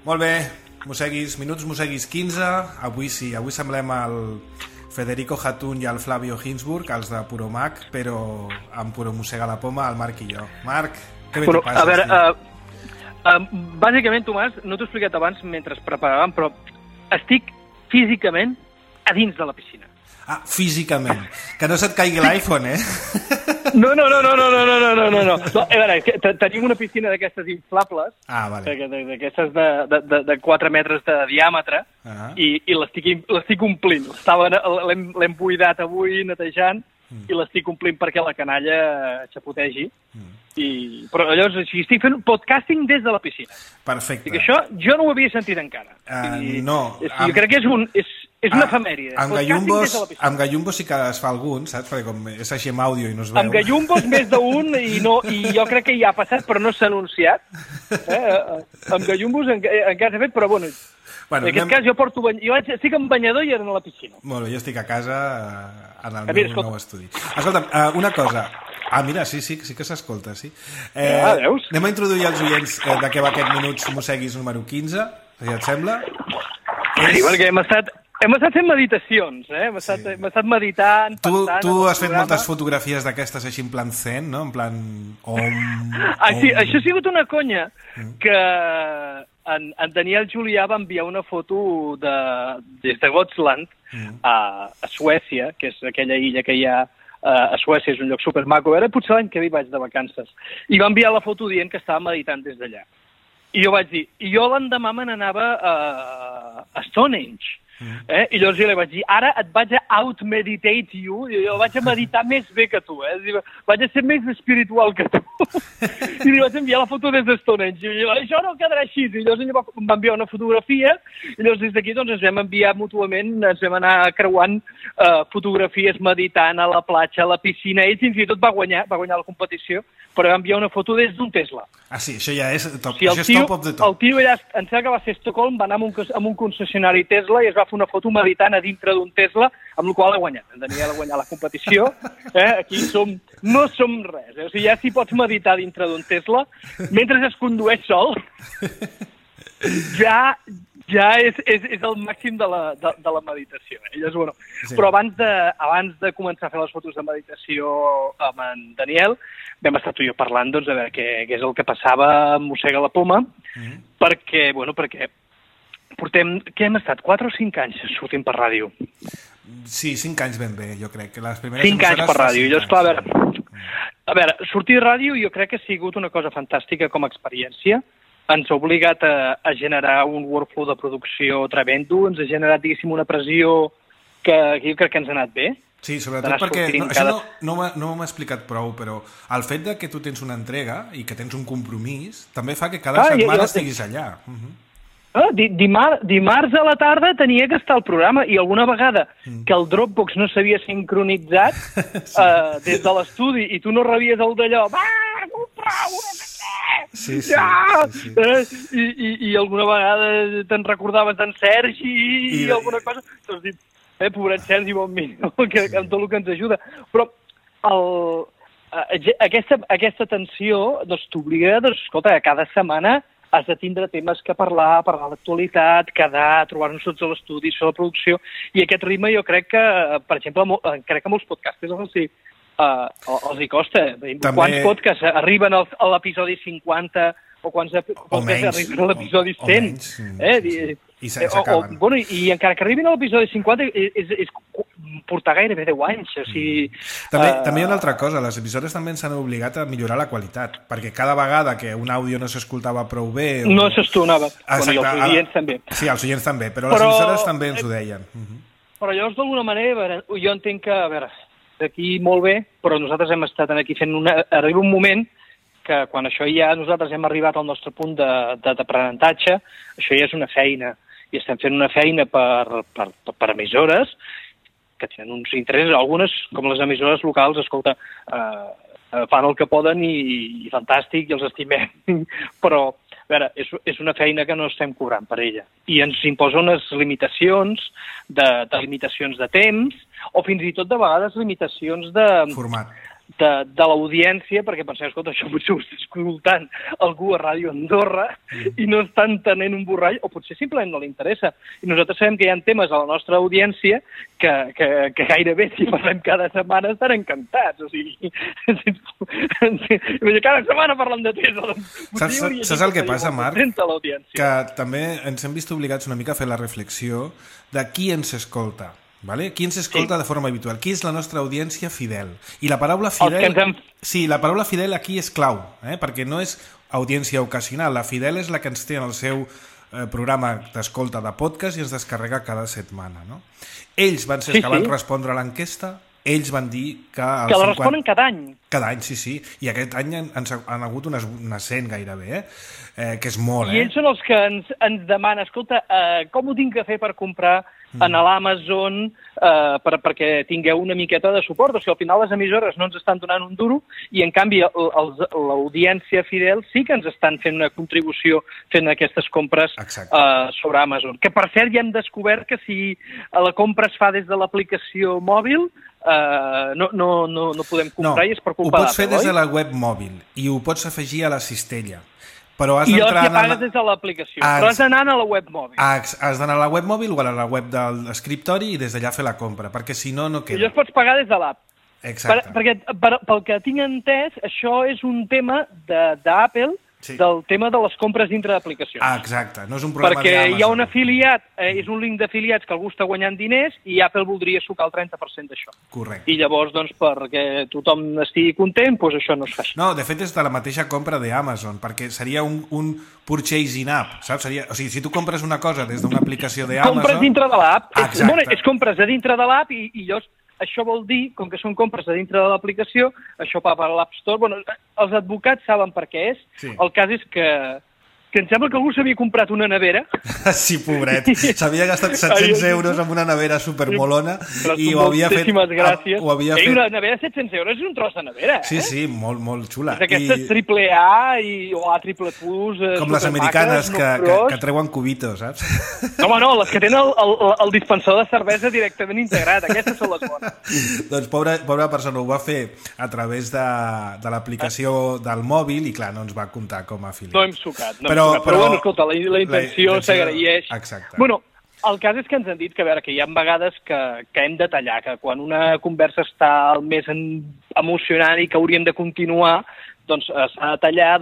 Molt bé, minuts Mosseguis 15. Avui sí, avui semblem el Federico Hatun i el Flavio Hinsburg, els de Puro Mac, però amb Puro Mossega la Poma, el Marc i jo. Marc, què bé t'ho passes? A veure, bàsicament, Tomàs, no t'ho he explicat abans mentre es preparàvem, però estic físicament a dins de la piscina. Ah, físicament. Que no se't caigui l'iPhone, eh? No. A veure, tenim una piscina d'aquestes inflables, vale. d'aquestes de 4 metres de diàmetre, i l'estic omplint. L'hem buidat avui, netejant, i l'estic omplint perquè la canalla xapotegi. Però llavors estic fent podcasting des de la piscina. Perfecte. I que això jo no ho havia sentit encara. No. Jo crec que és una efemèride. Amb gallumbos sí que es fa algun, saps? Perquè com és així amb àudio i no es veu. Amb gallumbos més d'un i jo crec que ja ha passat però no s'ha anunciat. Amb gallumbos encara s'ha fet, però bueno, en aquest cas jo estic en banyador i era a la piscina. Molt bé, jo estic a casa en el meu nou estudi. Escolta'm, una cosa. Mira, sí que s'escolta, sí. Veus? Anem a introduir als oients de què va aquest Minuts Mosseguis número 15, si et sembla. Sí, perquè hem estat fent meditacions, hem estat meditant, pensant... Tu has fet moltes fotografies d'aquestes així en plan zen, no? En plan... Sí, això ha sigut una conya que en Daniel Julià va enviar una foto des de Gotland a Suècia, que és aquella illa que hi ha a Suècia, és un lloc supermaco. Era potser l'any que vaig de vacances. I va enviar la foto dient que estava meditant des d'allà. I jo vaig dir, i jo l'endemà me n'anava a Stonehenge. I llavors jo li vaig dir, ara et vaig a out-meditate you, i jo vaig a meditar més bé que tu, vaig a ser més espiritual que tu. I li vaig enviar la foto des de Stonehenge, i jo, això no quedarà així. I llavors ell em va enviar una fotografia, i llavors des d'aquí ens vam enviar mútuament, ens vam anar creuant fotografies meditant a la platja, a la piscina. Ell fins i tot va guanyar la competició, però va enviar una foto des d'un Tesla. Sí, això ja és top, sí, això és top of the top. El tio allà, em sembla que va ser a Estocolm, va anar a un concessionari Tesla i es va fer una foto meditant a dintre d'un Tesla, amb la qual ha guanyat. En Daniel ha guanyat la competició. Aquí no som res. O sigui, ja si pots meditar dintre d'un Tesla, mentre es condueix sol, ja és el màxim de la meditació. Llavors, bueno, sí. Però abans de començar a fer les fotos de meditació amb en Daniel, vam estar tu i jo parlant, doncs, a veure què és el que passava amb Mossega la Poma, perquè què hem estat? 4 o 5 anys sortint per ràdio? Sí, 5 anys ben bé, jo crec. Que les primeres 5 anys per ràdio. Llavors, clar, a veure, sortir de ràdio jo crec que ha sigut una cosa fantàstica com a experiència. Ens ha obligat a generar un workflow de producció tremendo, ens ha generat, diguéssim, una pressió que jo crec que ens ha anat bé. Sí, sobretot perquè, això no m'ha explicat prou, però el fet que tu tens una entrega i que tens un compromís també fa que cada setmana estiguis allà. Dimarts a la tarda tenia que estar al programa i alguna vegada que el Dropbox no s'havia sincronitzat des de l'estudi i tu no rebies el d'allò, Sí. I alguna vegada te'n recordaves d'en Sergi i alguna cosa, t'has dit, pobret Sergi, bon millor, amb tot el que ens ajuda. Però aquesta tensió t'obliga, escolta, cada setmana has de tindre temes que parlar d'actualitat, quedar, trobar-nos tots a l'estudi, fer la producció, i aquest ritme jo crec que, per exemple, crec que molts podcasters els hi costa. Quants podcasts arriben a l'episodi 50 o quants podcasts arriben a l'episodi 100? I s'acaben. I encara que arribin a l'episodi 50 és portar gairebé 10 anys. També hi ha una altra cosa, les emissores també ens han obligat a millorar la qualitat, perquè cada vegada que un àudio no s'escoltava prou bé... No s'estonava, i els oients també. Sí, els oients també, però les emissores també ens ho deien. Però llavors, d'alguna manera, jo entenc que, a veure, d'aquí molt bé, però nosaltres hem estat aquí fent arriba un moment que quan això ja nosaltres hem arribat al nostre punt d'aprenentatge, això ja és una feina, i estem fent una feina per emissores que tenen uns interessos, algunes, com les emissores locals, escolta, fan el que poden i fantàstic, i els estimem, però, a veure, és una feina que no estem cobrant per ella, i ens imposa unes limitacions de limitacions de temps, o fins i tot de vegades limitacions de... Format. de l'audiència, perquè pensem, escolta, això potser ho està escoltant algú a Ràdio Andorra i no està entenent un borrall, o potser simplement no li interessa. I nosaltres sabem que hi ha temes a la nostra audiència que gairebé, si parlem cada setmana, estan encantats. O sigui, cada setmana parlem de temes. Saps el que passa, Marc? Que també ens hem vist obligats una mica a fer la reflexió de qui ens escolta. Vale? Qui ens escolta de forma habitual? Qui és la nostra audiència fidel? I la paraula fidel... Sí, la paraula fidel aquí és clau, perquè no és audiència ocasional. La fidel és la que ens té en el seu programa d'escolta de podcast i ens descarrega cada setmana. No? Ells van ser els que van respondre a l'enquesta, ells van dir que... Que la responen cada any. Cada any, sí. I aquest any han hagut unes 100 gairebé, que és molt, I ells són els que ens demanen, escolta, com ho tinc que fer per comprar en l'Amazon perquè tingueu una miqueta de suport? O sigui, al final les emissores no ens estan donant un duro i, en canvi, l'audiència fidel sí que ens estan fent una contribució fent aquestes compres sobre Amazon. Que, per cert, ja hem descobert que si la compra es fa des de l'aplicació mòbil, no podem comprar i és per culpa d'Apple, oi? Ho pots fer des de la web mòbil i ho pots afegir a la cistella. Però has I ja pagues des de l'aplicació, però has d'anar a la web mòbil. Has d'anar a la web mòbil o a la web de l'escriptori i des d'allà fer la compra, perquè si no, no queda. I llavors pots pagar des de l'app. Exacte. Perquè, pel que tinc entès, això és un tema d'Apple, del tema de les compres dintre d'aplicacions. Exacte, no és un problema d'Amazon. Perquè hi ha un afiliat, és un link d'afiliats que algú està guanyant diners i Apple voldria sucar el 30% d'això. Correcte. I llavors, doncs, perquè tothom estigui content, doncs això no es fa així. No, de fet és de la mateixa compra d'Amazon, perquè seria un purchase in app, saps? O sigui, si tu compres una cosa des d'una aplicació d'Amazon... Compres dintre de l'app. Exacte. És compres a dintre de l'app i llavors això vol dir, com que són compres a dintre de l'aplicació, això va per l'App Store. Bueno, els advocats saben per què és. Sí. El cas és que em sembla que algú s'havia comprat una nevera. Sí, pobret. S'havia gastat 700 euros en una nevera supermolona i ho havia fet... Gràcies. Una nevera de 700 euros és un tros de nevera, Sí, molt xula. D'aquestes triple A o A triple plus... Com les americanes que treuen cubitos, saps? Home, no, les que tenen el dispensador de cervesa directament integrat. Aquestes són les bones. Doncs pobra persona ho va fer a través de l'aplicació del mòbil i, clar, no ens va comptar com a afiliat. No hem sucat, però bueno, escolta, la intenció s'agraeix. Exacte. Bueno, el cas és que ens han dit que, a veure, que hi ha vegades que hem de tallar, que quan una conversa està al més emocionant i que hauríem de continuar, doncs s'ha de tallar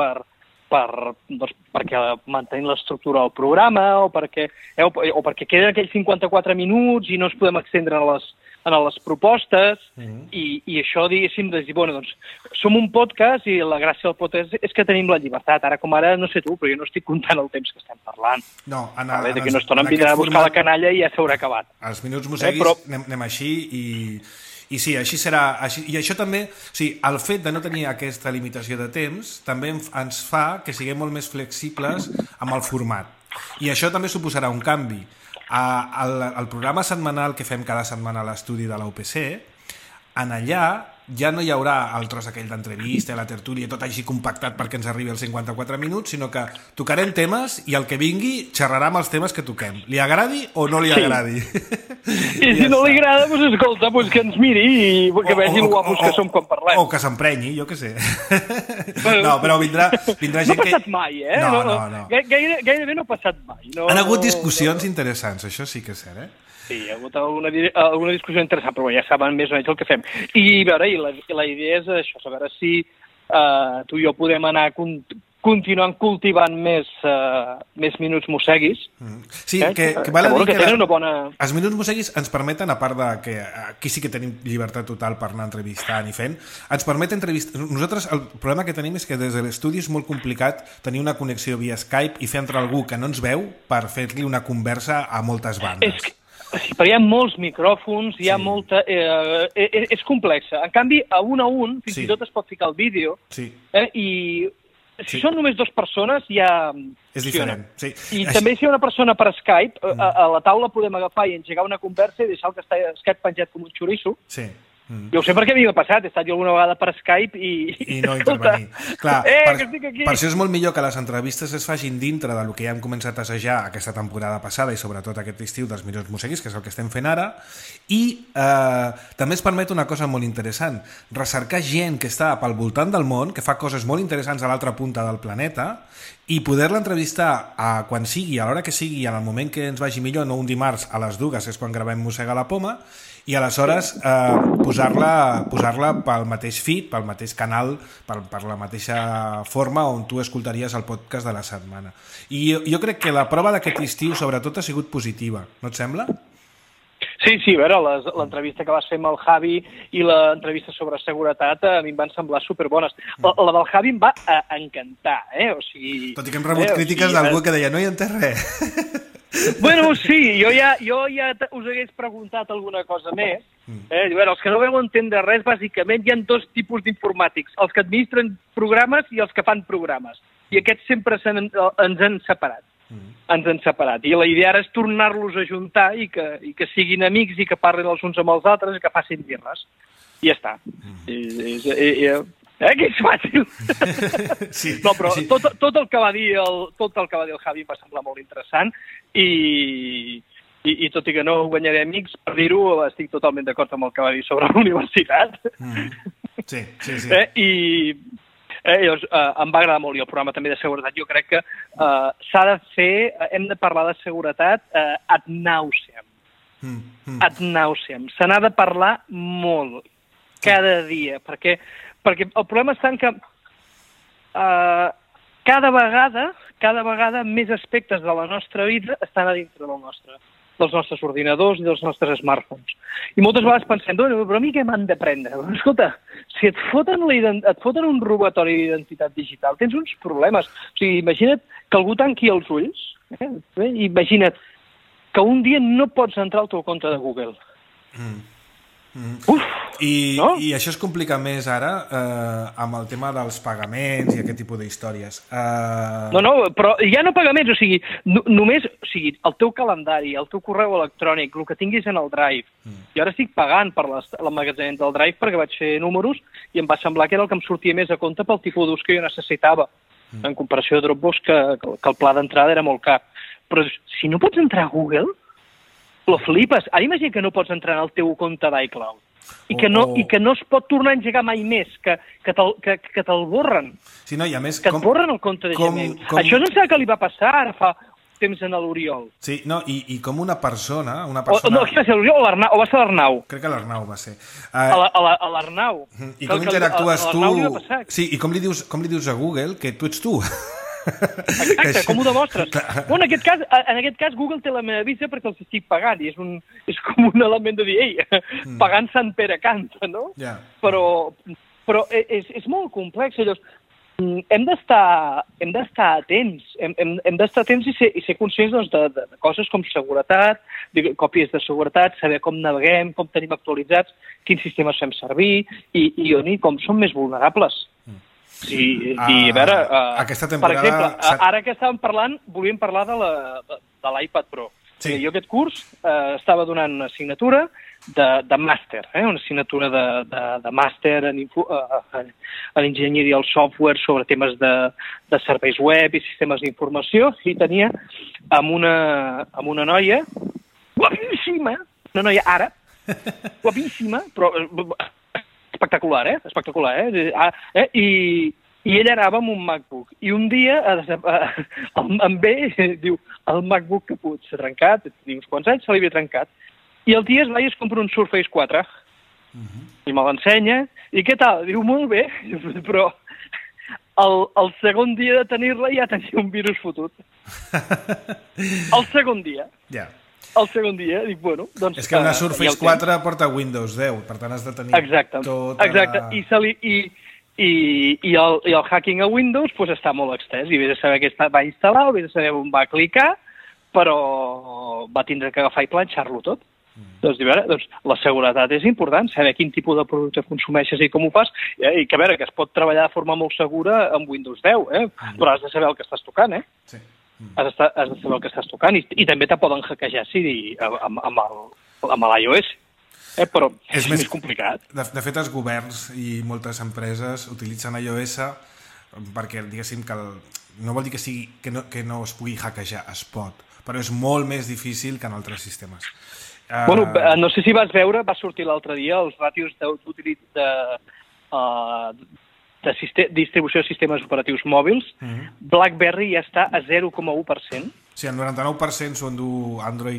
perquè mantenir l'estructura del programa o perquè queden aquells 54 minuts i no ens podem extendre en les propostes i això, diguéssim, de dir, bueno, doncs, som un podcast i la gràcia del podcast és que tenim la llibertat. Ara com ara, no sé tu, però jo no estic comptant el temps que estem parlant. No, de que no estona em vindrà a buscar la canalla i ja s'haurà acabat. Els minuts moseguis anem així i sí, així serà. I això també, o sigui, el fet de no tenir aquesta limitació de temps també ens fa que siguem molt més flexibles amb el format. I això també suposarà un canvi. El programa setmanal que fem cada setmana a l'estudi de la UPC, en allà ja no hi haurà el tros aquell d'entrevista, la tertúlia, tot així compactat perquè ens arribi als 54 minuts, sinó que tocarem temes i el que vingui xerrarà amb els temes que toquem. Li agradi o no li agradi? I si no li agrada, doncs escolta, que ens miri i que vegi el guapos que som quan parlem. O que s'emprenyi, jo què sé. No, però vindrà gent que... No ha passat mai, No. Gairebé no ha passat mai. Han hagut discussions interessants, això sí que és cert, Sí, hi ha hagut alguna discussió interessant, però ja saben més o menys el que fem. I, a veure, la idea és això, a veure si tu i jo podem anar continuant cultivant més minuts moseguis. Sí, que val a dir que tenen una bona... Els minuts moseguis ens permeten, a part de que aquí sí que tenim llibertat total per anar entrevistant i fent, ens permet entrevistar... Nosaltres el problema que tenim és que des de l'estudi és molt complicat tenir una connexió via Skype i fer entrar algú que no ens veu per fer-li una conversa a moltes bandes. Sí, però hi ha molts micròfons, hi ha molta... és complexa. En canvi, a un, fins i tot es pot ficar el vídeo, i si són només dues persones, ja... És diferent, sí. I també si hi ha una persona per Skype, a la taula podem agafar i engegar una conversa i deixar el que està Skype penjat com un xoriço, Jo ho sé perquè a mi m'ha passat, he estat jo alguna vegada per Skype i no intervenir. Clar, que estic aquí. Per això és molt millor que les entrevistes es facin dintre del que ja hem començat a assajar aquesta temporada passada i sobretot aquest estiu dels Minuts Museguis, que és el que estem fent ara, i també es permet una cosa molt interessant, recercar gent que està pel voltant del món, que fa coses molt interessants a l'altra punta del planeta, i poder-la entrevistar quan sigui, a l'hora que sigui, en el moment que ens vagi millor, no un dimarts a les 2, és quan gravem Mossega la Poma, i aleshores posar-la pel mateix feed, pel mateix canal, per la mateixa forma on tu escoltaries el podcast de la setmana. I jo crec que la prova d'aquest estiu sobretot ha sigut positiva, no et sembla? Sí, a veure, l'entrevista que vas fer amb el Javi i l'entrevista sobre seguretat a mi em van semblar superbones. La del Javi em va encantar, O sigui... Tot i que hem rebut crítiques d'algú que deia no hi entès res. Bueno, sí, jo ja us hagués preguntat alguna cosa més. Els que no veu entendre res, bàsicament hi ha dos tipus d'informàtics, els que administren programes i els que fan programes. I aquests sempre ens han separat. I la idea ara és tornar-los a juntar i que siguin amics i que parlin els uns amb els altres i que facin birres. I ja està. Que és fàcil. Sí, no, però sí. Tot el que va dir el Javi em va semblar molt interessant i tot i que no guanyaré amics, per dir-ho, estic totalment d'acord amb el que va dir sobre la universitat. Sí. Llavors, em va agradar molt, i el programa també de seguretat. Jo crec que hem de parlar de seguretat ad nauseam. Ad nauseam. Se n'ha de parlar molt, cada dia, perquè el problema està en que cada vegada més aspectes de la nostra vida estan a dintre dels nostres ordinadors i dels nostres smartphones. I moltes vegades pensem, però a mi què m'han d'aprendre? Escolta, si et foten un robatori d'identitat digital, tens uns problemes. O sigui, imagina't que algú tanqui els ulls, imagina't que un dia no pots entrar al teu compte de Google. I això es complica més ara amb el tema dels pagaments i aquest tipus d'històries. No, però ja no pagaments, o sigui, només el teu calendari, el teu correu electrònic, el que tinguis en el Drive. Jo ara estic pagant per l'emmagatzemament del Drive perquè vaig fer números i em va semblar que era el que em sortia més a compte pel tipus d'ús que jo necessitava, en comparació a Dropbox, que el pla d'entrada era molt car. Però si no pots entrar a Google, lo flipes. Ara imagina que no pots entrar en el teu compte d'iCloud i que no es pot tornar a engegar mai més, que te'l borren. Sí, no, i a més, que et borren el compte de Gmail. Això no sé què li va passar ara fa temps en l'Oriol. Sí, no, i com una persona... No, què va ser l'Oriol o va ser l'Arnau? Crec que l'Arnau va ser. A l'Arnau. I com interactues tu... Sí, i com li dius a Google que tu ets tu? Exacte, com ho demostres? Bueno, en aquest cas Google té la meva visa perquè els estic pagant i és com un element de dir, ei, pagant Sant Pere canta, no? Yeah. Però és molt complex. Llavors, hem d'estar atents, hem d'estar atents i ser conscients de coses com seguretat, còpies de seguretat, saber com naveguem, com tenim actualitzats, quins sistemes fem servir i com som més vulnerables. I a veure, aquesta temporada... per exemple, ara que estàvem parlant, volíem parlar de l'iPad Pro. Sí. Jo aquest curs estava donant una assignatura de màster, una assignatura de màster en enginyeria del software sobre temes de serveis web i sistemes d'informació, i tenia amb una noia guapíssima, una noia àrab, guapíssima, però espectacular, I ella anava amb un MacBook. I un dia em ve i diu, el MacBook caput s'ha trencat, tenia uns quants anys, se li havia trencat. I el dia es va i es compra un Surface 4. I me l'ensenya. I què tal? Diu, molt bé, però el segon dia de tenir-la ja tenia un virus fotut. El segon dia. Ja. El segon dia, dic, bueno... doncs és que una Surface 4 porta Windows 10, per tant has de tenir Exacte. I el hacking a Windows pues, està molt extès, i vés a saber què va instal·lar, vés a saber on va clicar, però va tindre que agafar i planxar-lo tot. Doncs la seguretat és important, saber quin tipus de producte consumeixes i com ho fas, i que a veure, que es pot treballar de forma molt segura amb Windows 10, però has de saber el que estàs tocant, Sí. Has de saber el que estàs tocant i també te poden hackejar amb l'iOS. Però és més complicat. De fet, els governs i moltes empreses utilitzen iOS perquè, diguéssim, no vol dir que no es pugui hackejar, es pot, però és molt més difícil que en altres sistemes. Bueno, no sé si vas veure, va sortir l'altre dia els ràtios de distribució de sistemes operatius mòbils. BlackBerry ja està a 0,1%. Sí, el 99% s'ho endú Android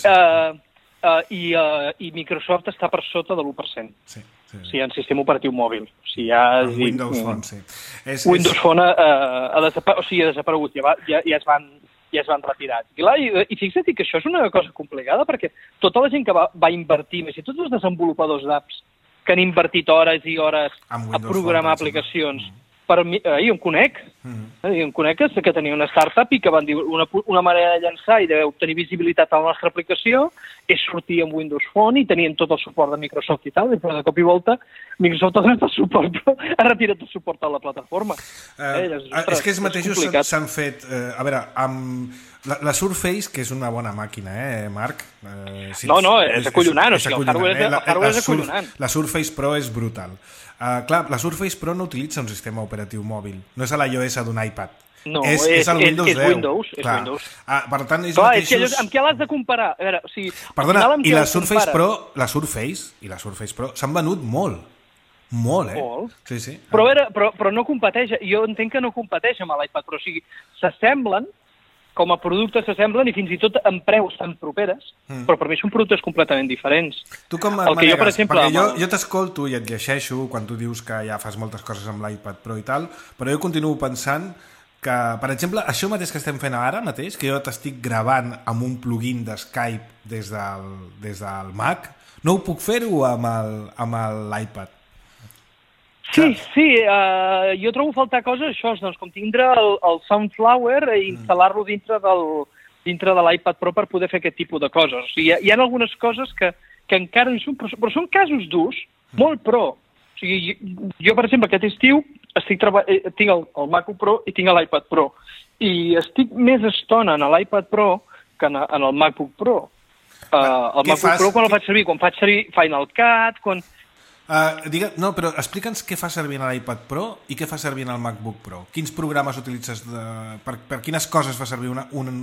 i Microsoft està per sota de l'1%. Sí. O sigui, en sistema operatiu mòbil. O sigui, Windows Phone, sí. Windows Phone ha desaparegut, ja es van retirar. I fixa't que això és una cosa complicada, perquè tota la gent que va invertir, més i tots els desenvolupadors d'apps que han invertit hores i hores a programar aplicacions. Jo em conec. Jo em conec que tenia una startup i que van dir una manera de llançar i d'obtenir visibilitat a la nostra aplicació és sortir amb Windows Phone i tenien tot el suport de Microsoft i tal, però de cop i volta Microsoft ha donat el suport, però ha retirat el suport a la plataforma. És que ells mateixos s'han fet... A veure, amb la Surface, que és una bona màquina, Marc? No, és acollonant. El hardware és acollonant. La Surface Pro és brutal. Clar, la Surface Pro no utilitza un sistema operatiu mòbil. No és a l'iOS d'un iPad. No, és el Windows 10. És Windows. Per tant, ells mateixos... És que amb què l'has de comparar? A veure, perdona, i la Surface i la Surface Pro s'han venut molt. Molt, Molt. Sí. Però no competeix. Jo entenc que no competeix amb l'iPad Pro. O sigui, s'assemblen, com a productes s'assemblen i fins i tot en preus tan properes, però per mi són productes completament diferents. Tu com manegues? Per exemple, perquè jo t'escolto i et llegeixo quan tu dius que ja fas moltes coses amb l'iPad Pro i tal, però jo continuo pensant que, per exemple, això mateix que estem fent ara mateix, que jo t'estic gravant amb un plugin de Skype des del Mac, no ho puc fer-ho amb l'iPad. Sí, jo trobo faltar coses, això, doncs, com tindre el Soundflower i instal·lar-lo dintre de l'iPad Pro per poder fer aquest tipus de coses. O sigui, hi ha algunes coses que encara no són, però són casos d'ús molt pro. O sigui, jo, per exemple, aquest estiu tinc el MacBook Pro i tinc l'iPad Pro. I estic més estona en l'iPad Pro que en el MacBook Pro. El MacBook Pro quan el faig servir Final Cut, quan... No, però explica'ns què fa servir en l'iPad Pro i què fa servir en el MacBook Pro. Quins programes utilitzes, per quines coses fa servir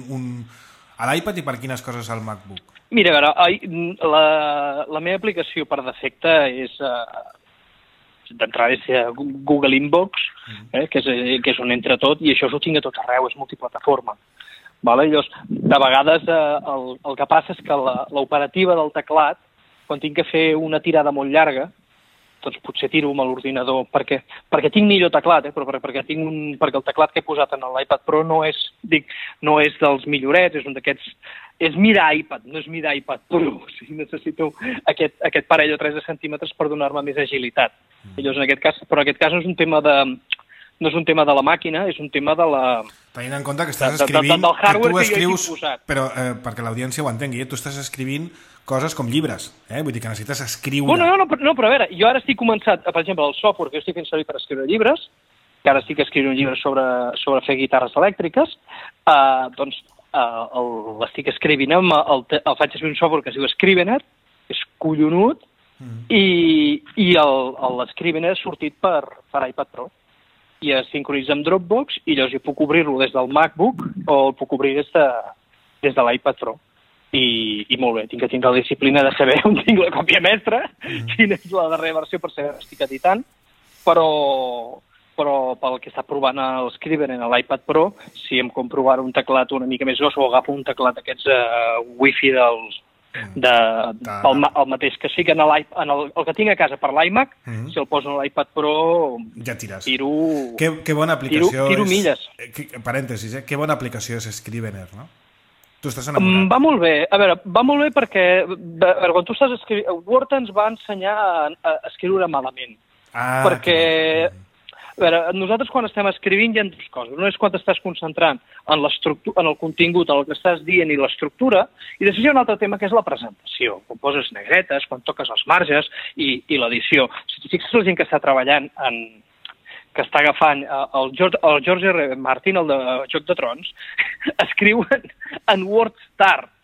a l'iPad i per quines coses al MacBook? Mira, a veure, la meva aplicació per defecte és, d'entrada, és Google Inbox, que és on entra tot, i això ho tinc a tot arreu, és multiplataforma. Llavors, de vegades el que passa és que l'operativa del teclat, quan tinc que fer una tirada molt llarga, doncs potser tiro amb l'ordinador, perquè tinc millor teclat, però perquè el teclat que he posat en l'iPad Pro no és dels millorets, és un d'aquests... És mirar iPad, no és mirar iPad Pro. O sigui, necessito aquest parell o 3 de centímetres per donar-me més agilitat. Llavors, en aquest cas no és un tema de la màquina, és un tema de la... Tenint en compte que estàs escrivint... Del hardware que tu escrius, però perquè l'audiència ho entengui, tu estàs escrivint coses com llibres, vull dir que necessites escriure... No, però a veure, jo ara estic començant, per exemple, el software que jo estic fent servir per escriure llibres, que ara estic escrivint un llibre sobre fer guitarres elèctriques, doncs l'estic escrivint el faig servir un software que es diu Scrivener, és collonut, i l'Scrivener ha sortit per iPad Pro. I es sincronitza amb Dropbox i llavors jo puc obrir-lo des del MacBook o el puc obrir des de l'iPad Pro. I molt bé, tinc que tindre la disciplina de saber on tinc la còpia mestra, quina és la darrera versió per saber on estic editant, però pel que està provant l'Scrivener en l'iPad Pro, si em compro ara un teclat una mica més gros o agafo un teclat d'aquests Wi-Fi el mateix que sí que el que tinc a casa per l'iMac, si el poso en l'iPad Pro ja tires. Tiro bona aplicació milles. Parèntesis, que bona aplicació és Scrivener, no? Tu estàs enamorat. Va molt bé. A veure, va molt bé perquè quan tu estàs escrivint... Word ens va ensenyar a escriure malament. Perquè... A veure, nosaltres quan estem escrivint hi ha dues coses. Una és quan t'estàs concentrant en el contingut, en el que estàs dient i l'estructura, i després hi ha un altre tema que és la presentació. Quan poses negretes, quan toques els marges i l'edició. Si tu fixes la gent que està treballant que està agafant el George R. Martin, el de Joc de Trons, escriu en WordStar.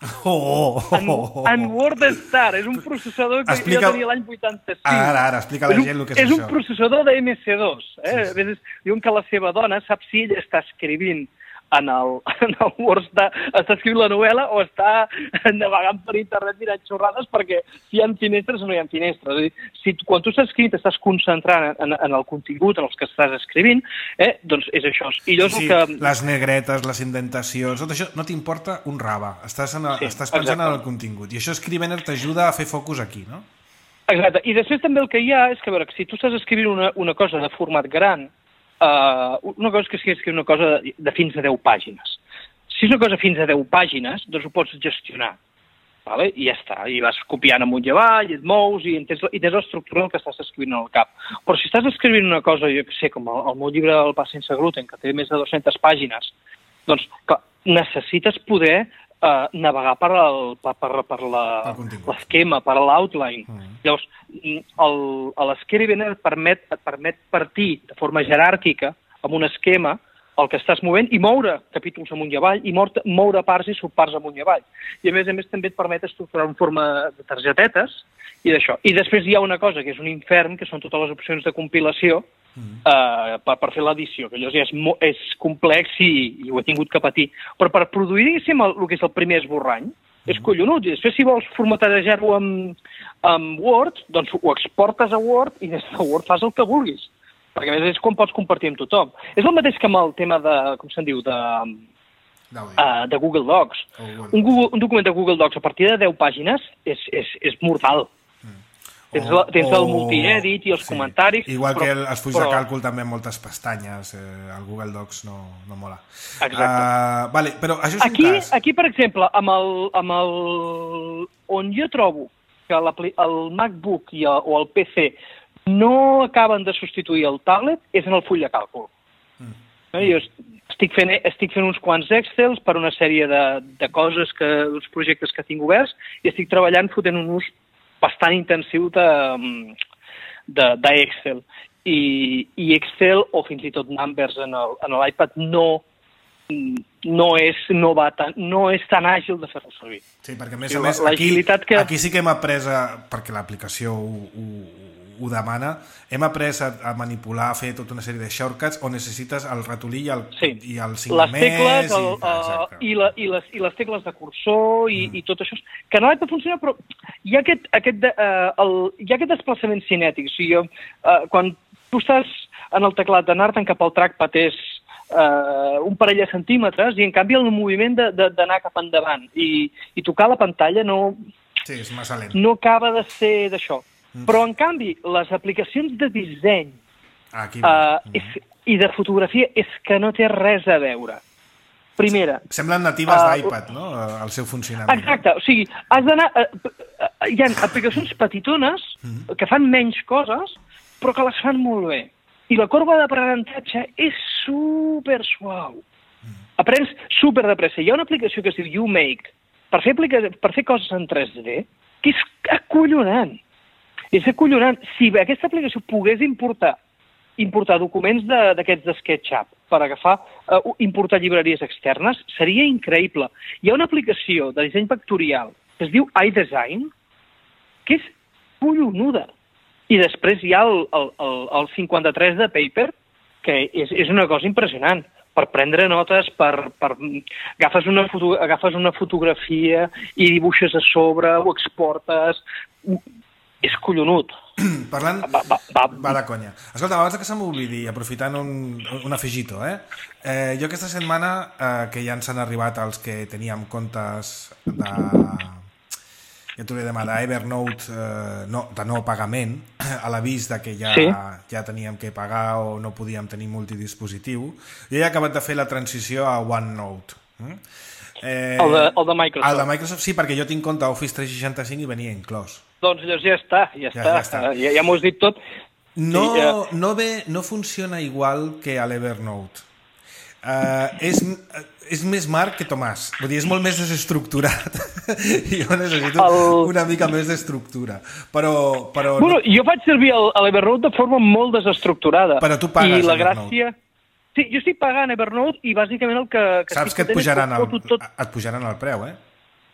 En WordStar. És un processador que jo tenia l'any 85. Ara, explica a la gent el que és això. És un processador de MC2. A vegades diuen que la seva dona sap si ell està escrivint en el WordStar, està escrivint la novel·la o està navegant per internet mirant xorrades, perquè si hi ha finestres o no hi ha finestres. És a dir, quan tu estàs escrivint t'estàs concentrant en el contingut, en els que estàs escrivint, doncs és això. I les negretes, les indentacions, tot això no t'importa un rave. Estàs pensant en el contingut. I això Scrivener t'ajuda a fer focus aquí, no? Exacte. I després també el que hi ha és que, a veure, si tu estàs escrivint una cosa de format gran, una cosa és que sigui una cosa de fins a 10 pàgines. Si és una cosa fins a 10 pàgines, doncs ho pots gestionar. Vale? I ja està. I vas copiant amunt i avall, i et mous, i tens l'estructura del que estàs escrivint al cap. Però si estàs escrivint una cosa, jo què sé, com el meu llibre El pa sense gluten, que té més de 200 pàgines, doncs clar, necessites poder navegar per l'esquema, per l'outline. Llavors, l'Scrivener et permet partir de forma jeràrquica amb un esquema el que estàs movent i moure capítols amunt i avall i moure parts i subparts amunt i avall. I a més també et permet estructurar en forma de targetetes i d'això. I després hi ha una cosa que és un infern, que són totes les opcions de compilació per fer l'edició, que allò ja és complex i ho he tingut que patir. Però per produir, diguéssim, el que és el primer esborrany, és collonut. I després, si vols formatejar-ho amb Word, doncs ho exportes a Word i des de Word fas el que vulguis. Perquè a més és com pots compartir amb tothom. És el mateix que amb el tema de, com se'n diu, de Google Docs. Un document de Google Docs a partir de 10 pàgines és mortal. Tens el multi-edit i els comentaris. Igual que els fulls de càlcul també amb moltes pestanyes. El Google Docs no mola. Exacte. Vale, però això és un cas. Aquí, per exemple, on jo trobo que el MacBook o el PC no acaben de substituir el tablet és en el full de càlcul. Jo estic fent uns quants Excels per una sèrie de coses, uns projectes que tinc oberts, i estic treballant fotent un ús bastant intensiu d'Excel. I Excel, o fins i tot Numbers en l'iPad, no és tan àgil de fer-lo servir. Sí, perquè a més aquí sí que hem après, perquè l'aplicació ho demana, hem après a manipular, a fer tota una sèrie de shortcuts on necessites el ratolí i el 5 les tecles i les tecles de cursor i tot això, que no ha de funcionar, però hi ha aquest desplaçament cinètic. O sigui, quan tu estàs en el teclat d'anar-te'n cap al trackpad és un parell de centímetres, i en canvi el moviment d'anar cap endavant i tocar la pantalla no acaba de ser d'això. Però, en canvi, les aplicacions de disseny i de fotografia és que no té res a veure. Primera... Semblen natives d'iPad, no?, el seu funcionament. Exacte, o sigui, has d'anar... Hi ha aplicacions petitones que fan menys coses, però que les fan molt bé. I la corba d'aprenentatge és super suau. Aprens super de pressa. Hi ha una aplicació que es diu YouMake per fer coses en 3D que és acollonant. És acollonant. Si aquesta aplicació pogués importar documents d'aquests de SketchUp per importar llibreries externes, seria increïble. Hi ha una aplicació de disseny vectorial que es diu iDesign, que és collonuda. I després hi ha el 53 de Paper, que és una cosa impressionant. Per prendre notes, agafes una fotografia i dibuixes a sobre, ho exportes... És collonut. Parlant... Va de conya. Escolta, abans que se m'oblidi, aprofitant un afegito, jo aquesta setmana, que ja ens han arribat els que teníem comptes ja t'ho he demanat, d'Evernote de no pagament, a l'avís que ja teníem que pagar o no podíem tenir multidispositiu, jo he acabat de fer la transició a OneNote. El de Microsoft. El de Microsoft sí, perquè jo tinc compte Office 365 i venia inclòs. Doncs llavors ja està. Ja m'ho has dit tot. No funciona igual que a l'Evernote. És més Marc que Tomàs. Vull dir, és molt més desestructurat. Jo necessito una mica més d'estructura. Bueno, jo faig servir l'Evernote de forma molt desestructurada. Però tu pagues l'Evernote. Sí, jo estic pagant Evernote i bàsicament el que... Saps que et pujaran el preu,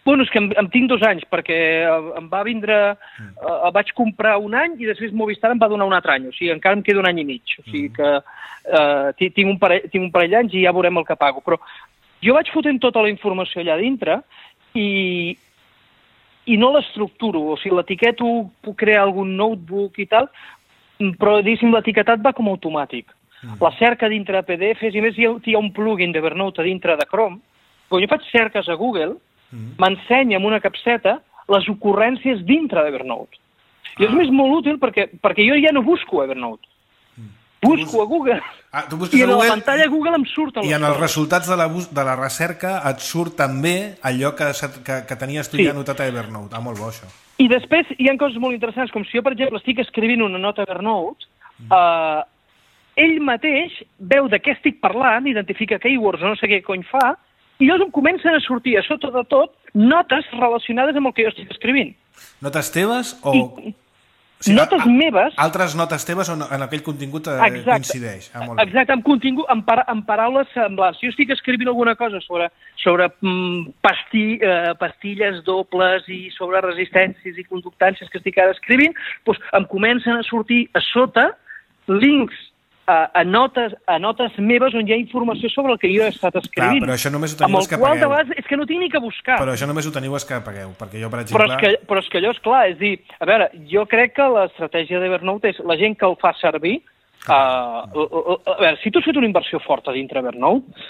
Bueno, és que em tinc 2 anys, perquè em va vindre... vaig comprar un any i després Movistar em va donar un altre any. O sigui, encara em queda un any i mig. O sigui que tinc un parell d'anys i ja veurem el que pago. Però jo vaig fotent tota la informació allà dintre i no l'estructuro. O sigui, l'etiqueto, puc crear algun notebook i tal, però, diguéssim, l'etiquetat va com automàtic. La cerca dintre de PDFs, i més hi ha un plugin d'Evernote a dintre de Chrome. Quan jo faig cerques a Google, m'ensenya amb una capseta les ocurrències dintre d'Evernote. I és molt útil perquè jo ja no busco a Evernote. Busco a Google. I a la pantalla Google em surten I en els resultats de la recerca et surt també allò que tenies tu ja anotat a Evernote. Molt bo, això. I després hi ha coses molt interessants, com si jo, per exemple, estic escrivint una nota a Evernote, ell mateix veu de què estic parlant, identifica keywords o no sé què cony fa, i llavors em comencen a sortir a sota de tot notes relacionades amb el que jo estic escrivint. Notes teves o... Notes meves... Altres notes teves on en aquell contingut coincideix. Exacte, amb contingut, amb paraules semblants. Si jo estic escrivint alguna cosa sobre pastilles dobles i sobre resistències i conductàncies que estic ara escrivint, doncs em comencen a sortir a sota links a notes meves on hi ha informació sobre el que jo he estat escrivint. Clar, però això només ho teniu que pagueu. Amb el qual de vegades és que no tinc ni que buscar. Però això només ho teniu que pagueu, perquè jo, per exemple... Però és que allò és clar, és dir, a veure, jo crec que l'estratègia d'Evernote és la gent que el fa servir. A veure, si tu has fet una inversió forta dintre Evernote,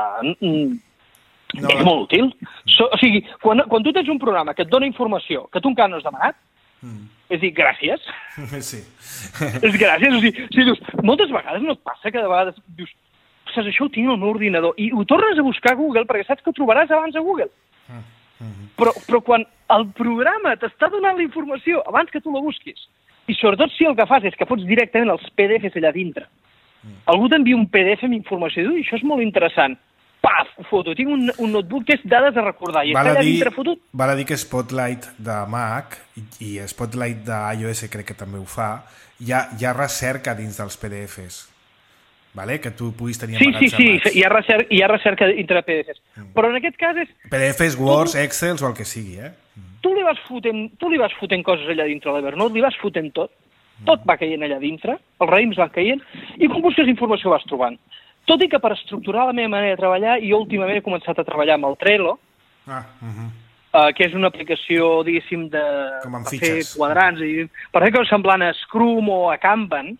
és molt útil. O sigui, quan tu tens un programa que et dona informació que tu encara no has demanat, és dir, gràcies. Sí. És gràcies. O sigui, dius, moltes vegades no et passa que de vegades dius, saps, això ho tinc al meu ordinador, i ho tornes a buscar a Google perquè saps que ho trobaràs abans a Google. Però quan el programa t'està donant la informació abans que tu la busquis, i sobretot si el que fas és que fots directament els PDFs allà dintre, algú t'envia un PDF amb informació i diu, això és molt interessant. Paf, ho foto. Tinc un notebook que és dades a recordar i està allà dintre fotut. Val a dir que Spotlight de Mac i Spotlight d'iOS crec que també ho fa, hi ha recerca dins dels PDFs, vale? Que tu puguis tenir emmagatzemats. Sí, hi ha recerca dintre de PDFs. Però en aquest cas és... PDFs, Words, Excels o el que sigui, Tu li vas fotent coses allà dintre l'Evernote, li vas fotent tot. Tot va caient allà dintre, els raïms van caient, i quan busques informació vas trobant. Tot i que per estructurar la meva manera de treballar, jo últimament he començat a treballar amb el Trello, que és una aplicació, diguéssim, de fer quadrants, per fer coses semblant a Scrum o a Kanban,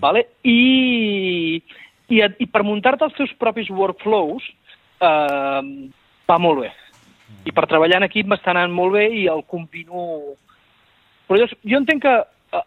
i per muntar-te els teus propis workflows va molt bé. I per treballar en equip m'està anant molt bé i el combino... Però jo entenc que...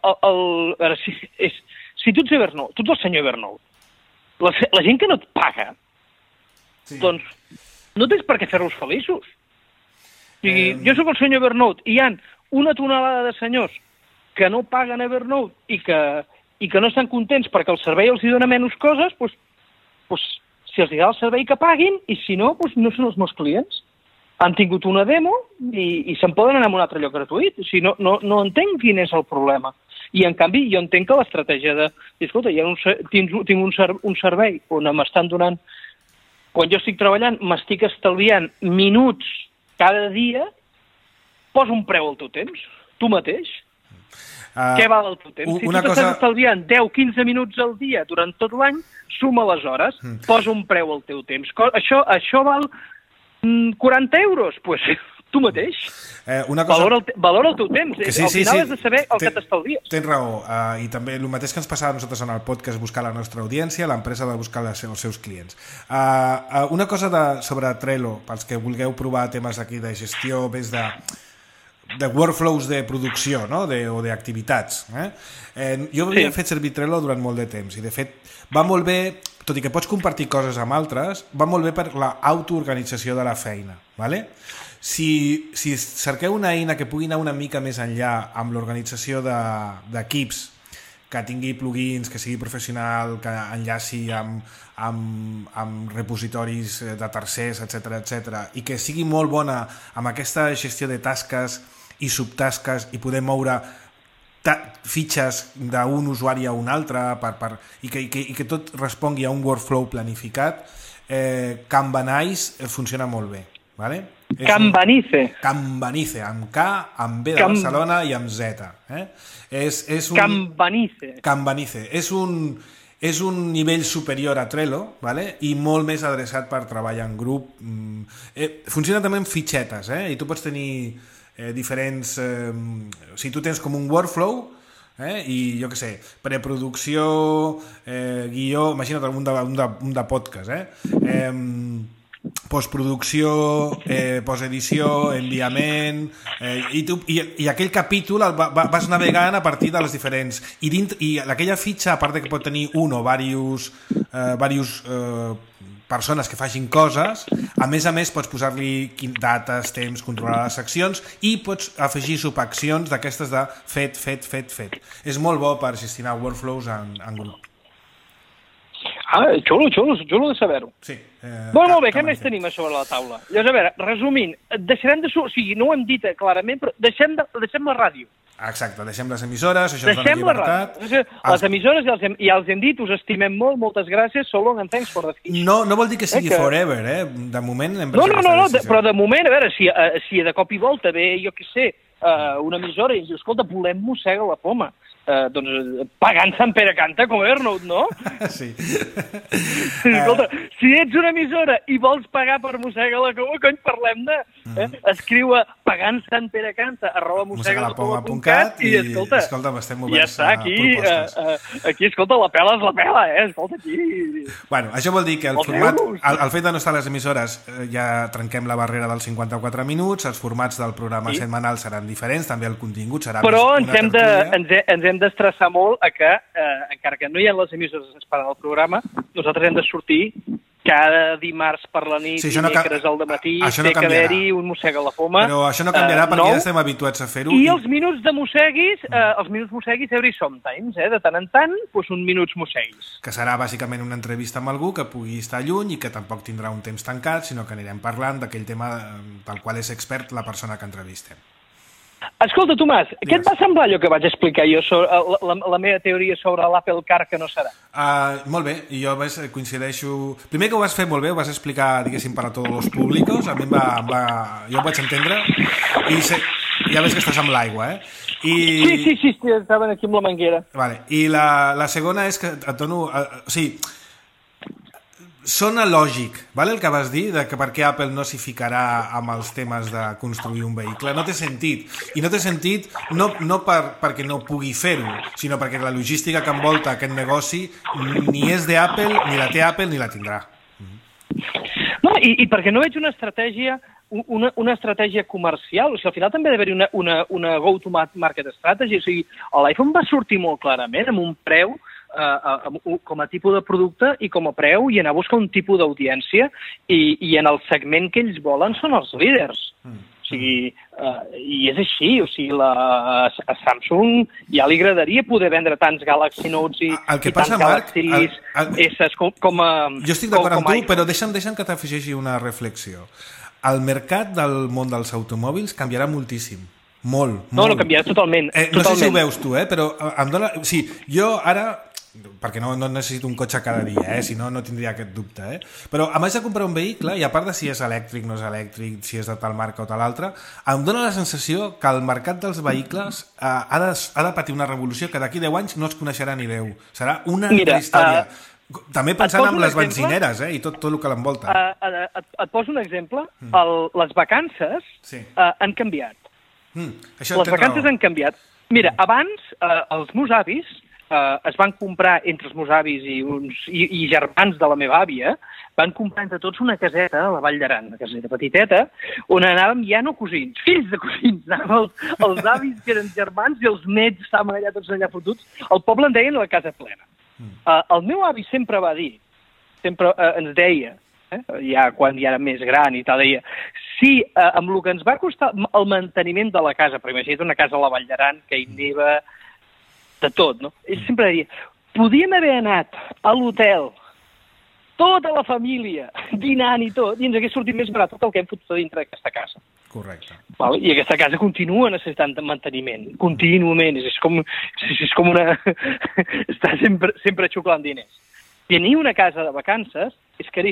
Si tu ets Evernote, tu ets el senyor Evernote, la gent que no et paga, doncs no tens per què fer-los feliços. Jo sóc el senyor Evernote i hi ha una tonelada de senyors que no paguen Evernote i que no estan contents perquè el servei els dona menys coses, doncs si els agrada el servei que paguin i si no, doncs no són els meus clients. Han tingut una demo i se'n poden anar a un altre lloc gratuït. O sigui, no entenc quin és el problema. I, en canvi, jo entenc que l'estratègia de... Escolta, tinc un servei on m'estan donant... Quan jo estic treballant, m'estic estalviant minuts cada dia, posa un preu al teu temps, tu mateix. Què val el teu temps? Si tu t'estàs estalviant 10-15 minuts al dia durant tot l'any, suma les hores, posa un preu al teu temps. Això val 40 euros? Doncs tu mateix. Valora el teu temps. Al final has de saber el que t'estalvies. Tens raó. I també el mateix que ens passava a nosaltres en el podcast, buscar la nostra audiència, l'empresa de buscar els seus clients. Una cosa sobre Trello, pels que vulgueu provar temes aquí de gestió, més de workflows de producció, no? O d'activitats. Jo havia fet servir Trello durant molt de temps i, de fet, va molt bé, tot i que pots compartir coses amb altres, va molt bé per l'autoorganització de la feina. Vale? Si cerqueu una eina que pugui anar una mica més enllà amb l'organització d'equips, que tingui plugins, que sigui professional, que enllaci amb repositoris de tercers, etc, i que sigui molt bona amb aquesta gestió de tasques i subtasques i poder moure fitxes d'un usuari a un altre i que tot respongui a un workflow planificat, Kanbanize funciona molt bé. Vale? Can Benice. Can Benice, amb K, amb B de Barcelona i amb Z. Can Benice. Can Benice. És un nivell superior a Trello, ¿vale? I molt més adreçat per treballar en grup. Funciona també en fitxetes, i tu pots tenir diferents... Si tu tens com un workflow, i jo què sé, preproducció, guió, imagina't un de podcast, postproducció, postedició, enviament, i aquell capítol vas navegant a partir de les diferents... I aquella fitxa, a part de que pot tenir un o diversos persones que facin coses, a més pots posar-li dates, temps, controlar les seccions i pots afegir subaccions d'aquestes de fet. És molt bo per gestionar workflows en grup. Xulo de saber-ho. Sí. Molt bé, què més tenim a sobre la taula? Llavors, a veure, resumint, deixarem de... O sigui, no ho hem dit clarament, però deixem la ràdio. Exacte, deixem les emissores, això ens dona llibertat. Les emissores ja els hem dit, us estimem molt, moltes gràcies, so long and thanks for the fish. No vol dir que sigui forever, De moment hem pres aquesta decisió. Però de moment, a veure, si de cop i volta ve, jo què sé, una emissora i diu, escolta, volem mossegar la poma. Doncs pagant Sant Pere Canta com Evernote, no? Sí. Escolta, si ets una emissora i vols pagar per mossegar la coma, cony, parlem-ne. Escriu a pagantsantperecanta@mossegalapoma.cat i escolta, estem oberts a propostes. Aquí, escolta, la pela és la pela, escolta, aquí... Bueno, això vol dir que el format, el fet de no estar a les emissores, ja trenquem la barrera dels 54 minuts, els formats del programa setmanal seran diferents, també el contingut serà però més una tertúlia. Ens hem d'estressar molt a que, encara que no hi ha les emissores esperant el programa, nosaltres hem de sortir cada dimarts per la nit, dimecres al dematí, té que haver-hi un mossega a la poma. Però això no canviarà perquè ja estem habituats a fer-ho. I els minuts de mosseguis, every sometimes, de tant en tant, doncs uns minuts mosseguis. Que serà bàsicament una entrevista amb algú que pugui estar lluny i que tampoc tindrà un temps tancat, sinó que anirem parlant d'aquell tema del qual és expert la persona que entrevistem. Escolta, Tomàs, què et va semblar allò que vaig explicar jo sobre la meva teoria sobre l'Apple Car que no serà? Molt bé, i jo coincideixo... Primer que ho vas fer molt bé, ho vas explicar, diguéssim, per a tots els públics, a mi jo ho vaig entendre, i ja veus que estàs amb l'aigua, Sí, estaven aquí amb la manguera. Vale. I la segona és que et dono... O sigui, sona lògic, vale, el que vas dir, de que per què Apple no s'hi ficarà amb els temes de construir un vehicle. No té sentit. I no té sentit no perquè no pugui fer-ho, sinó perquè la logística que envolta aquest negoci ni és d'Apple, ni la té Apple, ni la tindrà. No, i perquè no veig una estratègia comercial. O sigui, al final també ha d'haver-hi una go-to-market strategy. O sigui, l'iPhone va sortir molt clarament amb un preu com a tipus de producte i com a preu i anar a buscar un tipus d'audiència i en el segment que ells volen són els líders. O sigui, i és així, o sigui, a Samsung ja li agradaria poder vendre tants Galaxy Notes i tants Galaxy S com a... Jo estic d'acord amb tu, però deixa'm que t'afegeixi una reflexió. El mercat del món dels automòbils canviarà moltíssim. Molt. No, canviarà totalment. No sé si ho veus tu, però em dona... Sí, jo ara... perquè no necessito un cotxe cada dia, si no tindria aquest dubte, però a més de comprar un vehicle, i a part de si és elèctric, no és elèctric, si és de tal marca o tal altra, em dóna la sensació que el mercat dels vehicles ha de patir una revolució que d'aquí 10 anys no es coneixerà ni Déu. Serà una altra història. També pensant en les benzineres i tot el que l'envolta. Et poso un exemple. Les vacances han canviat. Les vacances han canviat. Mira, abans els meus avis es van comprar entre els meus avis i germans de la meva àvia, van comprar entre tots una caseta a la Vall d'Aran, una caseta petiteta, on anàvem ja no cosins, fills de cosins, anàvem els avis que eren germans i els nets estaven allà tots allà fotuts. El poble en deien la casa plena. El meu avi sempre va dir, sempre ens deia, ja quan ja era més gran i tal, deia, si amb el que ens va costar el manteniment de la casa, però imagina't una casa a la Vall d'Aran que hi neva de tot, no? Ell sempre deia, podíem haver anat a l'hotel, tota la família, dinant i tot, i ens hagués sortit més barat tot el que hem fotut a dintre d'aquesta casa. Correcte. I aquesta casa continua necessitant manteniment, contínuament, és com una... està sempre xuclant diners. Tenir una casa de vacances és caríssim.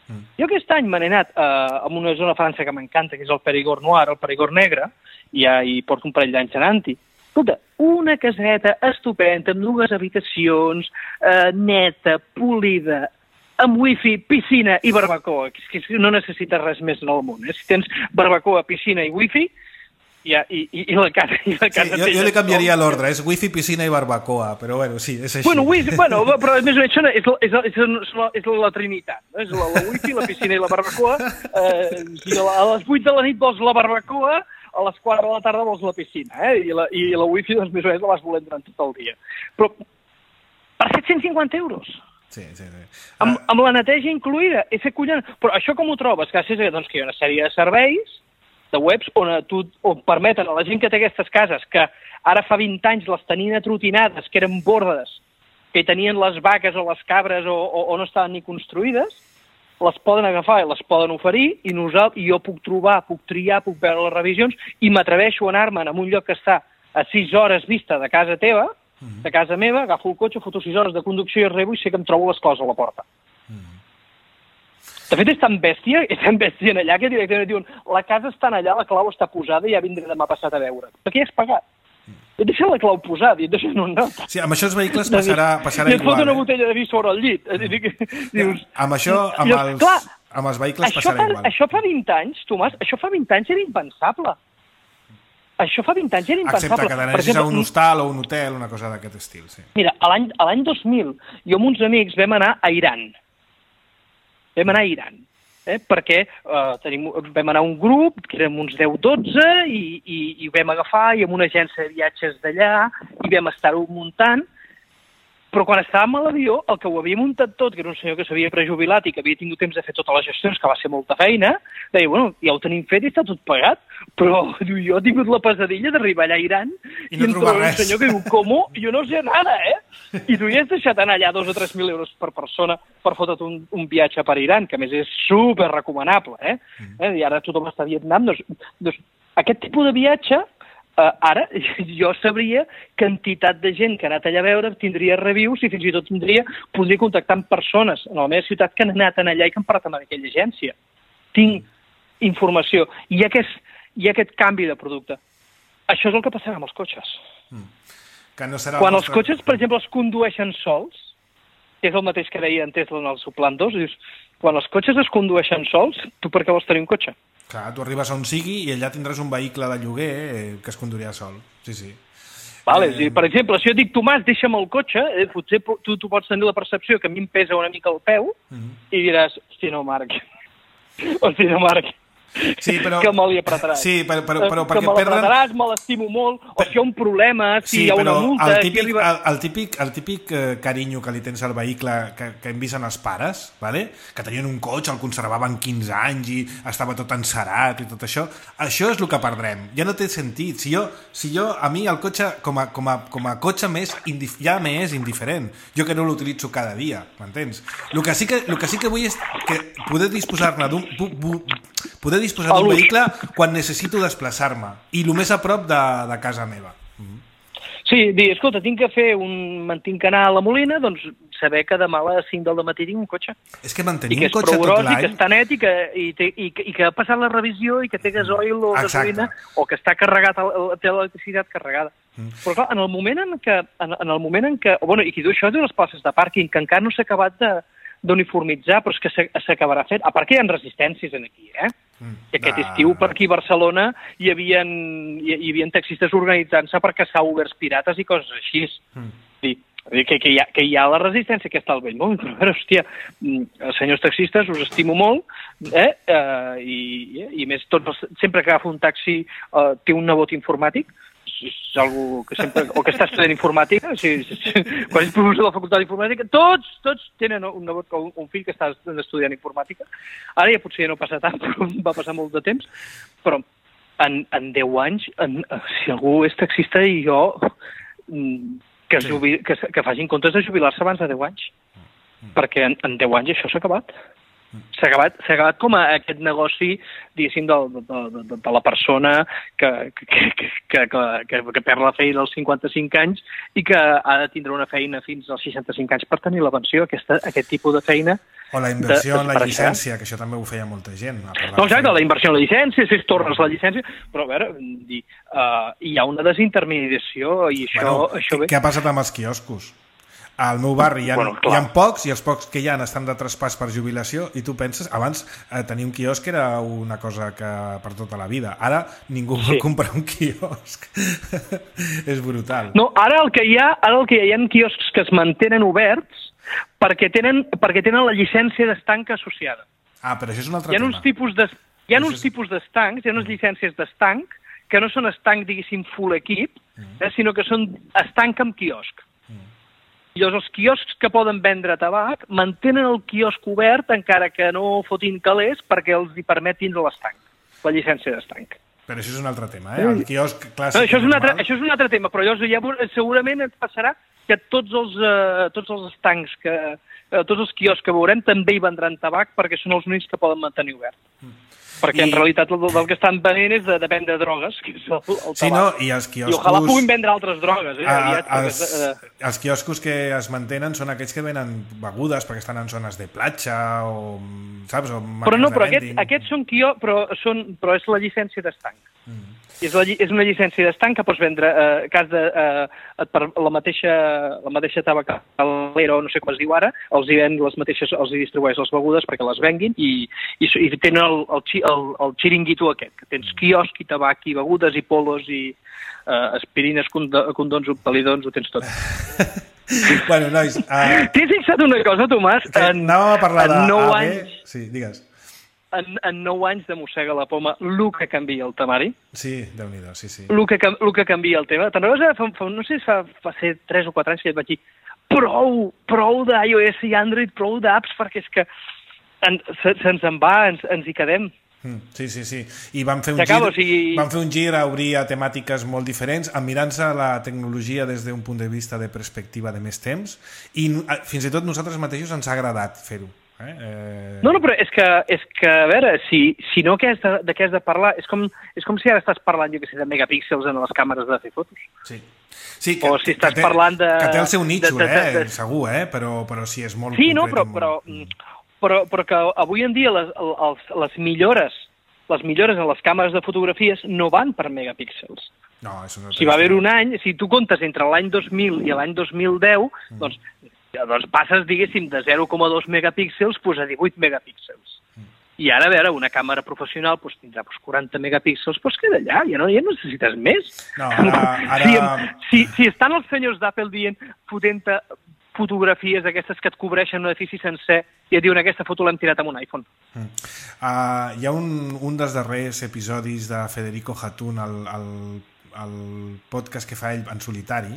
Jo aquest any me n'he anat a una zona de França que m'encanta, que és el Périgord Noir, el Périgord Negre, i ja hi porto un parell d'anys anant-hi. Escolta, una caseta estupenda, amb 2 habitacions, neta, polida, amb wifi, piscina i barbacoa, que no necessites res més en el món. Si tens barbacoa, piscina i wifi, i la casa... Jo li canviaria l'ordre, és wifi, piscina i barbacoa, però bueno, sí, és així. Bueno, però més o menys és la trinitat, no? És la wifi, la piscina i la barbacoa. Si a les 8 de la nit vols la barbacoa, a les 4 de la tarda vols la piscina, i la wifi, doncs, més o menys la vas volent durant tot el dia. Però per 750 euros. Sí. Amb la neteja incluïda. És acollonant. Però això com ho trobes? Gràcies a que hi ha una sèrie de serveis, de webs, on permeten a la gent que té aquestes cases, que ara fa 20 anys les tenien atrotinades, que eren bordes, que tenien les vaques o les cabres o no estaven ni construïdes, les poden agafar i les poden oferir, i jo puc trobar, puc triar, puc veure les revisions, i m'atreveixo a anar-me'n a un lloc que està a 6 hores vista de casa teva, de casa meva, agafo el cotxe, foto 6 hores de conducció i arribo i sé que em trobo les claus a la porta. De fet, és tan bèstia en allà que directament diuen la casa està allà, la clau està posada i ja vindré demà passat a veure. Perquè ja has pagat. Et deixa la clau posada i et deixa un nota. Sí, amb això els vehicles passarà igual. I et fot una botella de vi sobre el llit. Dius, amb els vehicles passarà igual. Això fa 20 anys, Tomàs, això fa 20 anys era impensable. Això fa 20 anys era impensable. Excepte que t'anessis a un hostal o un hotel, una cosa d'aquest estil, sí. Mira, a l'any 2000, jo amb uns amics vam anar a Iran. Perquè vam anar a un grup, que érem uns 10-12, i vam agafar, i amb una agència de viatges d'allà, i vam estar-ho muntant, però quan estàvem a l'avió, el que ho havia muntat tot, que era un senyor que s'havia prejubilat i que havia tingut temps de fer totes les gestions, que va ser molta feina, deia, bueno, ja ho tenim fet i està tot pagat, però jo he tingut la pesadilla d'arribar allà a Iran i no trobar res. Un senyor que diu, com? Jo no sé nada, I tu ja has deixat anar allà 2 o 3 mil euros per persona per fotre't un viatge per Iran, que a més és super recomanable, I ara tothom està a Vietnam, doncs aquest tipus de viatge, ara jo sabria quantitat de gent que ha anat allà a veure, tindria reviews i fins i tot podria contactar amb persones a la meva ciutat que han anat allà i que han parlat amb aquella agència. Tinc informació. I aquest canvi de producte. Això és el que passarà amb els cotxes. Quan els cotxes, per exemple, es condueixen sols, que és el mateix que deia en Tesla en el seu plan 2, dius, quan els cotxes es condueixen sols, tu per què vols tenir un cotxe? Clar, tu arribes a on sigui i allà tindràs un vehicle de lloguer que es conduirà sol. Sí. Vale, per exemple, si jo dic, Tomàs, deixa'm el cotxe, potser tu pots tenir la percepció que a mi em pesa una mica el peu i diràs, hosti, no, Marc, sí, però, que me li apretaràs. Sí, però que me l'apretaràs, me l'estimo molt, o si hi ha un problema, si hi ha una multa... El típic carinyo que li tens al vehicle que hem vist en els pares, vale? Que tenien un cotxe, el conservaven 15 anys i estava tot encerat i tot això és el que perdrem. Ja no té sentit. Si jo a mi el cotxe com a cotxe ja m'és indiferent. Jo que no l'utilitzo cada dia, m'entens? El que sí que vull és que poder disposar-ne d'un vehicle quan necessito desplaçar-me i el més a prop de casa meva. Sí, dir, escolta, tinc que anar a la Molina, doncs saber que demà a les 5 del matí tinc un cotxe. És que mantenir un cotxe tot l'any... I que està net i que ha passat la revisió i que té gasoil o gasolina o que està carregat, té l'electricitat carregada. Però clar, en el moment en què... Bueno, i qui diu això diu les places de pàrquing, que encara no s'ha acabat d'uniformitzar, però és que s'acabarà fent. A part que hi ha resistències aquí, que aquest estiu per aquí a Barcelona hi havia taxistes organitzant-se per caçar Ubers pirates i coses així. Que hi ha la resistència que està al vell món. Però, a veure, hòstia, senyors taxistes, us estimo molt, i més, sempre que agafo un taxi té un nebot informàtic, és algo que sempre... O que està estudiant informàtica, quan és professor de la facultat d'informàtica, tots tenen un nebot o un fill que està estudiant informàtica. Ara ja potser ja no passa tant, però va passar molt de temps. Però en 10 anys, si algú és taxista i jo, que facin comptes de jubilar-se abans de 10 anys. Perquè en 10 anys això s'ha acabat. S'ha acabat com a aquest negoci, diguéssim, de la persona que perd la feina als 55 anys i que ha de tindre una feina fins als 65 anys per tenir la pensió. Aquest tipus de feina... O la inversió en la llicència, que això també ho feia molta gent. No, exacte, la inversió en la llicència, si es tornes la llicència... Però, a veure, hi ha una desintermediació i això... Què ha passat amb els quioscos? Al meu barri hi ha pocs i els pocs que hi ha estan de traspàs per jubilació i tu penses, abans tenir un quiosc era una cosa que per tota la vida. Ara ningú vol comprar un quiosc. És brutal. No, ara el que hi ha quioscs que es mantenen oberts perquè tenen la llicència d'estanc associada. Ah, però això és un altre tema. Hi ha uns tipus d'estancs, hi ha unes llicències d'estanc que no són estanc, diguéssim, full equip, sinó que són estanc amb quiosc. I llavors els quioscs que poden vendre tabac mantenen el quiosc obert encara que no fotin calés perquè els hi permet tindre l'estanc, la llicència d'estanc. Però això és un altre tema, El quiosc clàssic... No, això és un altre tema, però llavors segurament et passarà que tots els estancs, tots els quioscs que veurem també hi vendran tabac perquè són els únics que poden mantenir obert. Perquè en realitat el que estan venent és de vendre drogues, que és el tabac. Sí, no, i els quioscos... I ojalà puguin vendre altres drogues. Els quioscos que es mantenen són aquells que venen begudes perquè estan en zones de platja o... saps? O però aquests són quioscos, però és la llicència d'estanc. És una llicència d'estanc que pots vendre per la mateixa tabacalera o no sé com es diu ara, els hi distribueix les begudes perquè les venguin i tenen el xiringuito aquest, que tens quiosc i tabac i begudes i polos i aspirines, condons, optalidons, ho tens tot. Bueno, nois... T'he fixat una cosa, Tomàs? Anàvem a parlar de 9 anys... Sí, digues. En 9 anys de Mossega la Poma, el que canvia el temari. Sí, Déu-n'hi-do, sí. El que canvia el tema. Te'n recordes, no sé si fa 3 o 4 anys que et vaig dir prou d'iOS i Android, prou d'apps, perquè és que se'ns en va, ens hi quedem. Sí. I vam fer un gir a obrir a temàtiques molt diferents, mirant-se la tecnologia des d'un punt de vista de perspectiva de més temps, i fins i tot nosaltres mateixos ens ha agradat fer-ho. No, però és que a veure, si no de què has de parlar, és com si ara estàs parlant, jo que sé, de megapíxels en les càmeres de fer fotos. Sí, o si estàs parlant de... Que té el seu nitxo, segur, però sí, és molt... Sí, no, però que avui en dia les millores en les càmeres de fotografies no van per megapíxels. No, això no. Si va haver un any, si tu comptes entre l'any 2000 i l'any 2010, doncs passes, diguéssim, de 0,2 megapíxels a 18 megapíxels. I ara, a veure, una càmera professional tindrà 40 megapíxels, queda allà, ja no necessites més. No, ara... Si estan els senyors d'Apple dient fotent fotografies aquestes que et cobreixen un edifici sencer i et diuen aquesta foto l'hem tirat amb un iPhone. Hi ha un dels darrers episodis de Federico Hatun, el podcast que fa ell en solitari,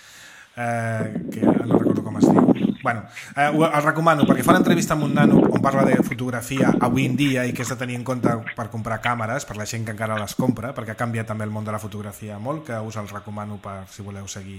que no recordo com es diu. Bueno, el recomano perquè fa una entrevista amb un nano on parla de fotografia avui en dia i que has de tenir en compte per comprar càmeres, per la gent que encara les compra, perquè ha canviat també el món de la fotografia molt, que us els recomano per si voleu seguir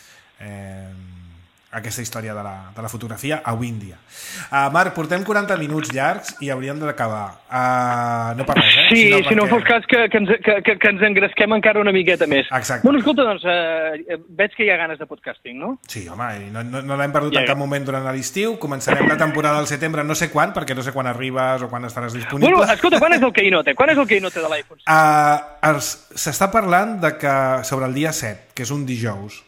aquesta història de la fotografia avui en dia. Marc, portem 40 minuts llargs i hauríem d'acabar. No per res, Sí, si no fos cas que ens engresquem encara una miqueta més. Exacte. Bueno, escolta, doncs, veig que hi ha ganes de podcasting, no? Sí, home, no l'hem perdut en cap moment durant l'estiu. Començarem la temporada al setembre, no sé quan, perquè no sé quan arribes o quan estaràs disponible. Bueno, escolta, quan és el Keynote? Quan és el Keynote de l'iPhone? S'està parlant sobre el dia 7, que és un dijous.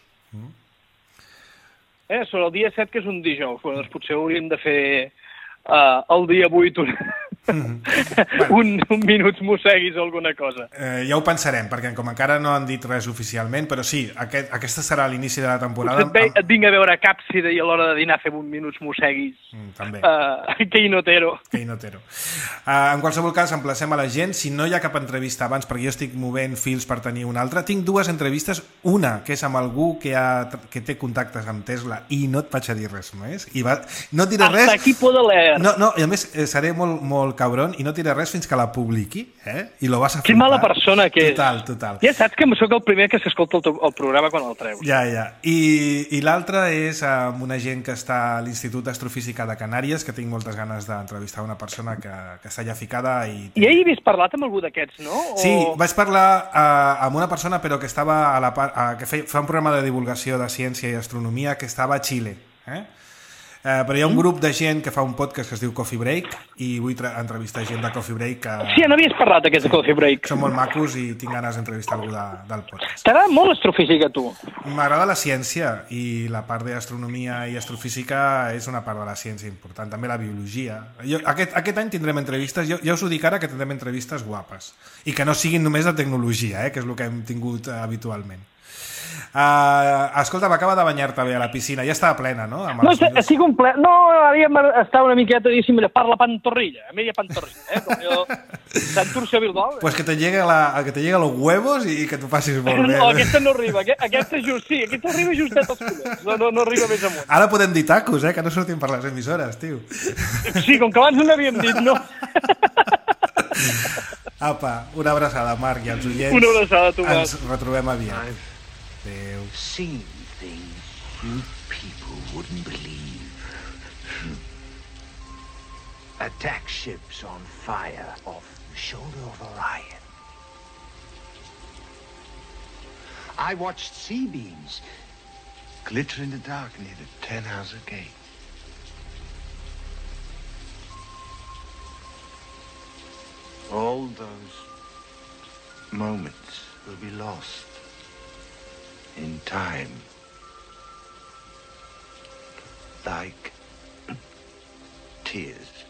Sobre el dia 7, que és un dijous. Doncs potser hauríem de fer el dia 8 un minuts mosseguis o alguna cosa. Ja ho pensarem, perquè com encara no han dit res oficialment, però sí, aquesta serà l'inici de la temporada. Et vinc a veure càpsida i a l'hora de dinar fem un minuts mosseguis. També. Keynoteero. En qualsevol cas, emplacem a la gent. Si no hi ha cap entrevista abans, perquè jo estic movent fils per tenir una altra, tinc 2 entrevistes. Una, que és amb algú que té contactes amb Tesla i no et vaig a dir res més. No et diré res. Hasta aquí puedo leer. No, i a més seré molt molt cabron i no tira res fins que la publiqui, i lo vas a flipar. Que mala persona que és. Total. Ja saps que sóc el primer que s'escolta el programa quan el treus. Ja. I l'altre és amb una gent que està a l'Institut d'Astrofísica de Canàries, que tinc moltes ganes d'entrevistar una persona que està allà ficada. I ja hi havies parlat amb algú d'aquests, no? Sí, vaig parlar amb una persona però que estava que fa un programa de divulgació de ciència i astronomia que estava a Xile, però hi ha un grup de gent que fa un podcast que es diu Coffee Break i vull entrevistar gent de Coffee Break que... Sí, n'havies parlat d'aquest Coffee Break. Són molt macos i tinc ganes d'entrevistar algú del podcast. T'agrada molt l'astrofísica, tu? M'agrada la ciència i la part d'astronomia i astrofísica és una part de la ciència important, també la biologia. Aquest any tindrem entrevistes, ja us ho dic ara que tindrem entrevistes guapes i que no siguin només de tecnologia, que és el que hem tingut habitualment. Escolta, m'acaba de banyar-te bé a la piscina, ja estava plena, no? No, estic ple... No, havíem estat una miqueta, diguéssim, per la pantorrilla, a media pantorrilla, com jo... Santurcio Bilbao. Pues que te llegue los huevos i que t'ho passis molt bé. No, aquesta no arriba, aquesta arriba justet als collons, no arriba més amunt. Ara podem dir tacos, que no sortim per les emissores, tio. Sí, com que abans no n'havíem dit, no? Apa, una abraçada, Marc, i als oients. Una abraçada, Tomàs. Ens retrobem aviat. Adéu. Seen things you people wouldn't believe. Attack ships on fire off the shoulder of Orion. I watched sea beams glitter in the dark near the Tannhauser Gate. All those moments will be lost in time, like tears.